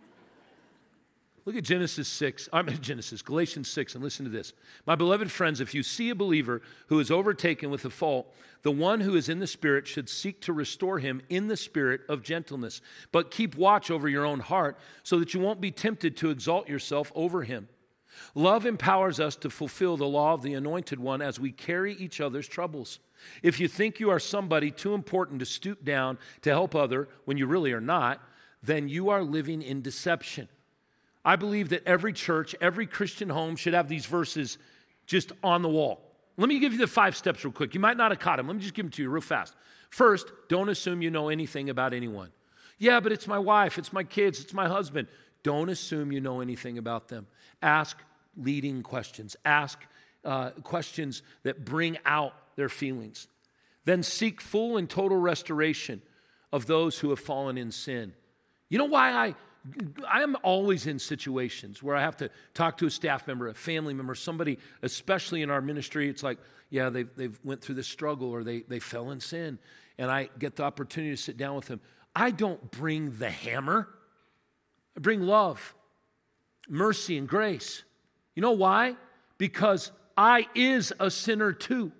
Look at Genesis six, I mean Genesis, Galatians six, and listen to this. My beloved friends, if you see a believer who is overtaken with a fault, the one who is in the Spirit should seek to restore him in the spirit of gentleness. But keep watch over your own heart so that you won't be tempted to exalt yourself over him. Love empowers us to fulfill the law of the Anointed One as we carry each other's troubles. If you think you are somebody too important to stoop down to help other when you really are not, then you are living in deception. I believe that every church, every Christian home should have these verses just on the wall. Let me give you the five steps real quick. You might not have caught them. Let me just give them to you real fast. First, don't assume you know anything about anyone. Yeah, but it's my wife, it's my kids, it's my husband. Don't assume you know anything about them. Ask leading questions. Ask uh, questions that bring out their feelings. Then seek full and total restoration of those who have fallen in sin. You know why I... I am always in situations where I have to talk to a staff member, a family member, somebody, especially in our ministry. It's like, yeah, they've, they've went through this struggle or they, they fell in sin. And I get the opportunity to sit down with them. I don't bring the hammer. I bring love, mercy, and grace. You know why? Because I is a sinner too.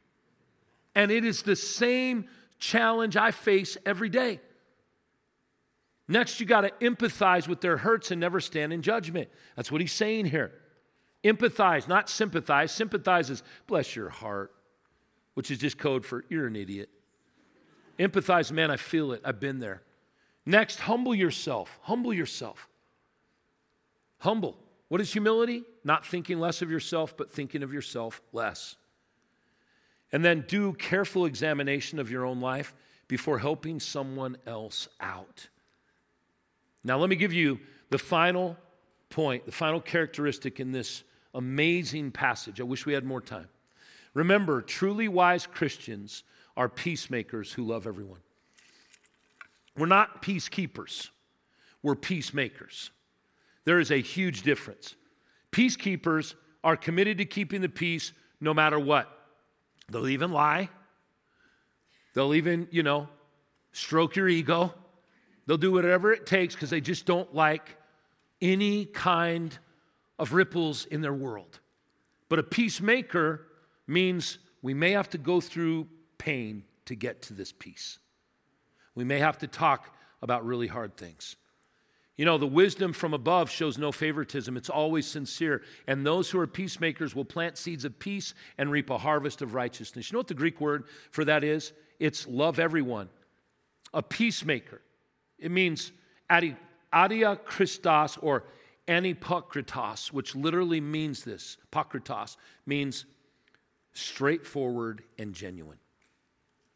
And it is the same challenge I face every day. Next, you got to empathize with their hurts and never stand in judgment. That's what he's saying here. Empathize, not sympathize. Sympathize is bless your heart, which is just code for you're an idiot. Empathize, man, I feel it. I've been there. Next, humble yourself. Humble yourself. Humble. What is humility? Not thinking less of yourself, but thinking of yourself less. And then do careful examination of your own life before helping someone else out. Now, let me give you the final point, the final characteristic in this amazing passage. I wish we had more time. Remember, truly wise Christians are peacemakers who love everyone. We're not peacekeepers. We're peacemakers. There is a huge difference. Peacekeepers are committed to keeping the peace no matter what. They'll even lie. They'll even, you know, stroke your ego. They'll do whatever it takes because they just don't like any kind of ripples in their world. But a peacemaker means we may have to go through pain to get to this peace. We may have to talk about really hard things. You know, the wisdom from above shows no favoritism. It's always sincere. And those who are peacemakers will plant seeds of peace and reap a harvest of righteousness. You know what the Greek word for that is? It's love everyone. A peacemaker. It means adia Christos or anipokritos, which literally means this. Pokritos means straightforward and genuine.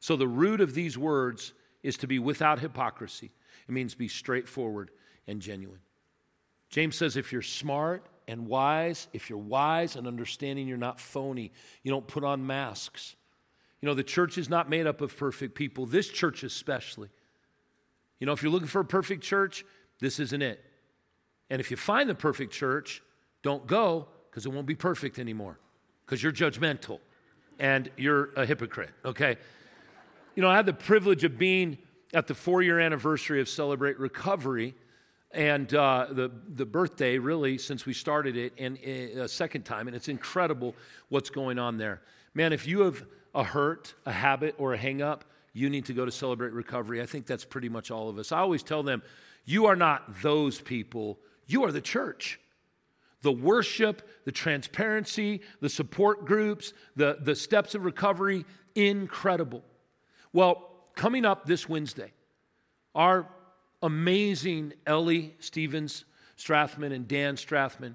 So the root of these words is to be without hypocrisy. It means be straightforward and genuine. James says if you're smart and wise, if you're wise and understanding, you're not phony. You don't put on masks. You know, the church is not made up of perfect people. This church especially. You know, if you're looking for a perfect church, this isn't it. And if you find the perfect church, don't go because it won't be perfect anymore because you're judgmental and you're a hypocrite, okay? You know, I had the privilege of being at the four-year anniversary of Celebrate Recovery and uh, the, the birthday, really, since we started it, and uh, a second time, and it's incredible what's going on there. Man, if you have a hurt, a habit, or a hang-up, you need to go to Celebrate Recovery. I think that's pretty much all of us. I always tell them, you are not those people. You are the church. The worship, the transparency, the support groups, the, the steps of recovery, incredible. Well, coming up this Wednesday, our amazing Ellie Stevens Strathman and Dan Strathman,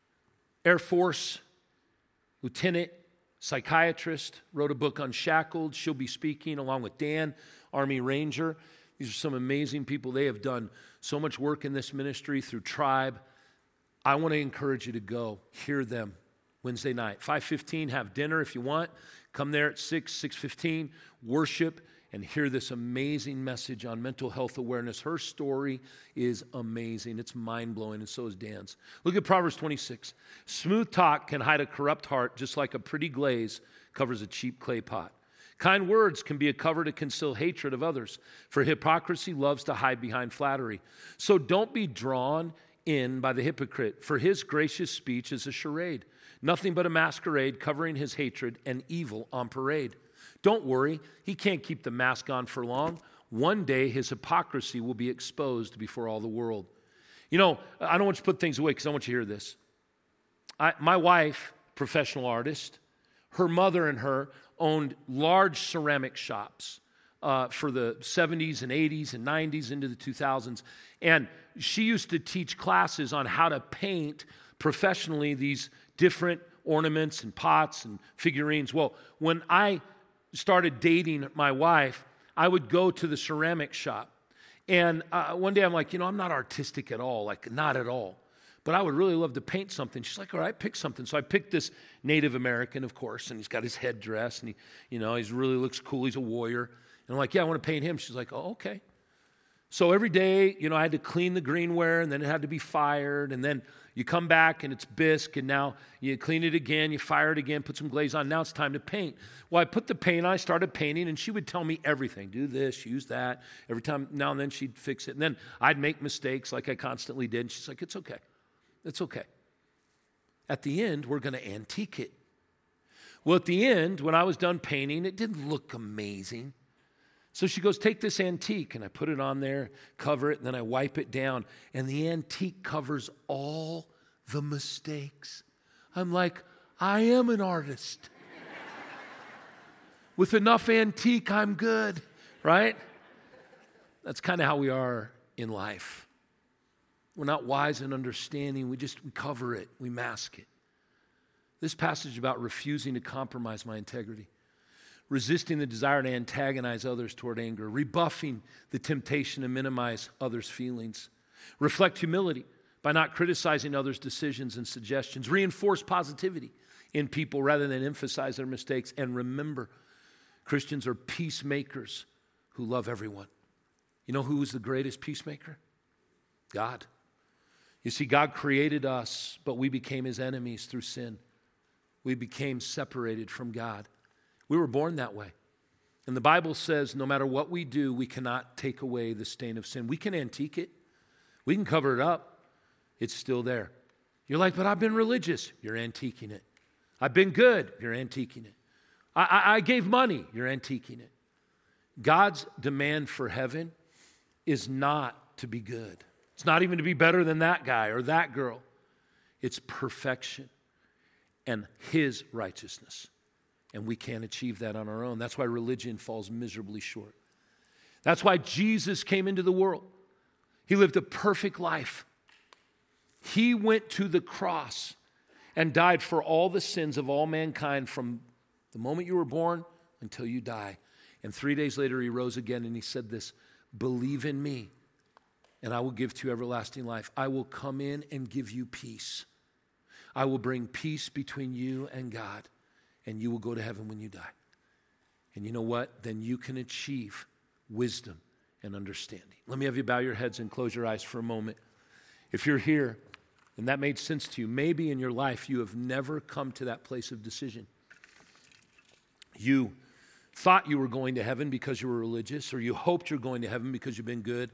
Air Force lieutenant, psychiatrist, wrote a book Unshackled. She'll be speaking along with Dan, Army Ranger. These are some amazing people. They have done so much work in this ministry through Tribe. I want to encourage you to go hear them Wednesday night. five fifteen, have dinner if you want. Come there at six, six fifteen, worship, and hear this amazing message on mental health awareness. Her story is amazing. It's mind-blowing, and so is Dan's. Look at Proverbs twenty-six. Smooth talk can hide a corrupt heart, just like a pretty glaze covers a cheap clay pot. Kind words can be a cover to conceal hatred of others, for hypocrisy loves to hide behind flattery. So don't be drawn in by the hypocrite, for his gracious speech is a charade, nothing but a masquerade covering his hatred and evil on parade. Don't worry, he can't keep the mask on for long. One day his hypocrisy will be exposed before all the world. You know, I don't want you to put things away because I want you to hear this. I, my wife, professional artist, her mother and her owned large ceramic shops uh, for the seventies and eighties and nineties into the two thousands. And she used to teach classes on how to paint professionally these different ornaments and pots and figurines. Well, when I started dating my wife, I would go to the ceramic shop. And uh, one day I'm like, you know, I'm not artistic at all, like not at all. But I would really love to paint something. She's like, all right, pick something. So I picked this Native American, of course, and he's got his headdress, and he, you know, he really looks cool. He's a warrior. And I'm like, yeah, I want to paint him. She's like, oh, okay. So every day, you know, I had to clean the greenware, and then it had to be fired, and then you come back, and it's bisque, and now you clean it again, you fire it again, put some glaze on. Now it's time to paint. Well, I put the paint on, I started painting, and she would tell me everything. Do this, use that. Every time, now and then, she'd fix it. And then I'd make mistakes like I constantly did, and she's like, it's okay. It's okay. At the end, we're going to antique it. Well, at the end, when I was done painting, it didn't look amazing. So she goes, take this antique, and I put it on there, cover it, and then I wipe it down, and the antique covers all the mistakes. I'm like, I am an artist. With enough antique, I'm good, right? That's kind of how we are in life. We're not wise and understanding. We just we cover it. We mask it. This passage is about refusing to compromise my integrity, resisting the desire to antagonize others toward anger, rebuffing the temptation to minimize others' feelings, reflect humility by not criticizing others' decisions and suggestions, reinforce positivity in people rather than emphasize their mistakes, and remember, Christians are peacemakers who love everyone. You know who is the greatest peacemaker? God. You see, God created us, but we became his enemies through sin. We became separated from God. We were born that way. And the Bible says no matter what we do, we cannot take away the stain of sin. We can antique it. We can cover it up. It's still there. You're like, but I've been religious. You're antiquing it. I've been good. You're antiquing it. I, I, I gave money. You're antiquing it. God's demand for heaven is not to be good. It's not even to be better than that guy or that girl. It's perfection and his righteousness. And we can't achieve that on our own. That's why religion falls miserably short. That's why Jesus came into the world. He lived a perfect life. He went to the cross and died for all the sins of all mankind from the moment you were born until you die. And three days later, he rose again and he said this, believe in me and I will give to you everlasting life. I will come in and give you peace. I will bring peace between you and God, and you will go to heaven when you die. And you know what? Then you can achieve wisdom and understanding. Let me have you bow your heads and close your eyes for a moment. If you're here and that made sense to you, maybe in your life you have never come to that place of decision. You thought you were going to heaven because you were religious, or you hoped you're going to heaven because you've been good.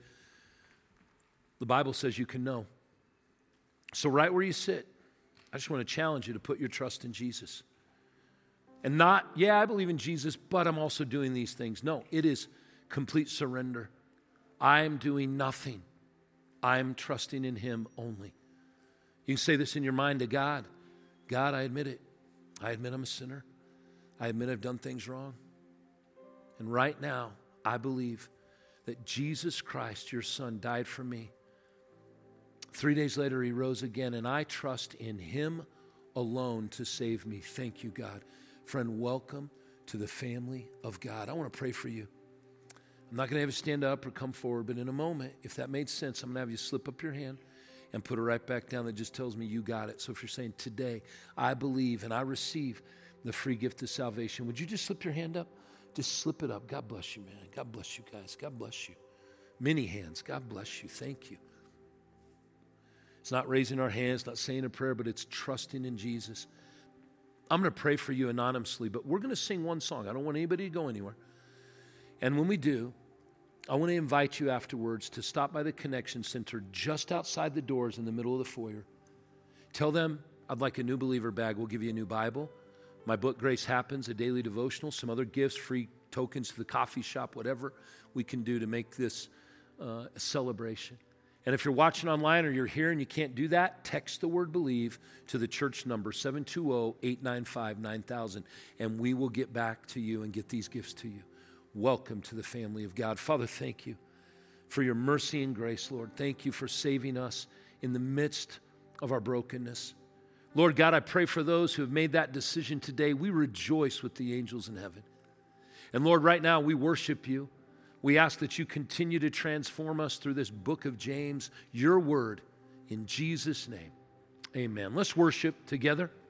The Bible says you can know. So right where you sit, I just want to challenge you to put your trust in Jesus. And not, yeah, I believe in Jesus, but I'm also doing these things. No, it is complete surrender. I'm doing nothing. I'm trusting in him only. You can say this in your mind to God. God, I admit it. I admit I'm a sinner. I admit I've done things wrong. And right now, I believe that Jesus Christ, your son, died for me. Three days later, he rose again, and I trust in him alone to save me. Thank you, God. Friend, welcome to the family of God. I want to pray for you. I'm not going to have you stand up or come forward, but in a moment, if that made sense, I'm going to have you slip up your hand and put it right back down. That just tells me you got it. So if you're saying, today, I believe and I receive the free gift of salvation, would you just slip your hand up? Just slip it up. God bless you, man. God bless you guys. God bless you. Many hands. God bless you. Thank you. It's not raising our hands, not saying a prayer, but it's trusting in Jesus. I'm going to pray for you anonymously, but we're going to sing one song. I don't want anybody to go anywhere. And when we do, I want to invite you afterwards to stop by the Connection Center just outside the doors in the middle of the foyer. Tell them, I'd like a new believer bag. We'll give you a new Bible, my book, Grace Happens, a daily devotional, some other gifts, free tokens to the coffee shop, whatever we can do to make this uh, a celebration. And if you're watching online or you're here and you can't do that, text the word believe to the church number, seven two zero, eight nine five, nine thousand, and we will get back to you and get these gifts to you. Welcome to the family of God. Father, thank you for your mercy and grace, Lord. Thank you for saving us in the midst of our brokenness. Lord God, I pray for those who have made that decision today. We rejoice with the angels in heaven. And Lord, right now we worship you. We ask that you continue to transform us through this book of James, your word, in Jesus' name. Amen. Let's worship together.